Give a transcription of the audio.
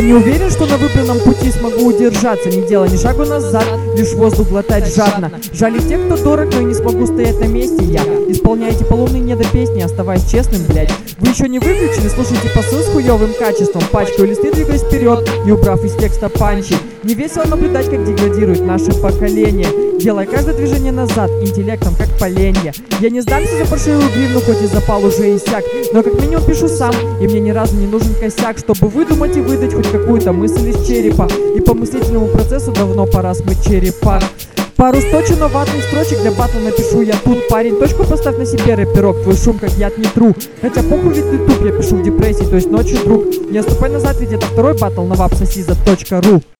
не уверен, что на выбранном пути смогу удержаться, не делая ни шагу назад, лишь воздух глотать жадно. Жаль и тех, кто дорог, но и не смогу стоять на месте я. Исполняйте полумные недопесни, оставаясь честным, блять. Вы еще не выключили, слушайте посыл с хуевым качеством. Пачкаю листы, двигаясь вперед и убрав из текста панчи. Не весело наблюдать, как деградирует наше поколение, делая каждое движение назад интеллектом, как поленья. Я не сдамся за паршивую гривну, хоть и запал уже иссяк, но как минимум пишу сам, и мне ни разу не нужен косяк, чтобы выдумать и выдать хоть какую-то мысль из черепа. И по мыслительному процессу давно пора смыть черепа. Пару сточено ватных строчек для батла напишу я тут. Парень, точку поставь на себе, рэперок, твой шум как яд не тру. Хотя похуй, ведь ты туп, я пишу в депрессии, то есть ночью, друг. Не отступай назад, ведь это второй батл на вапсосиза.ру.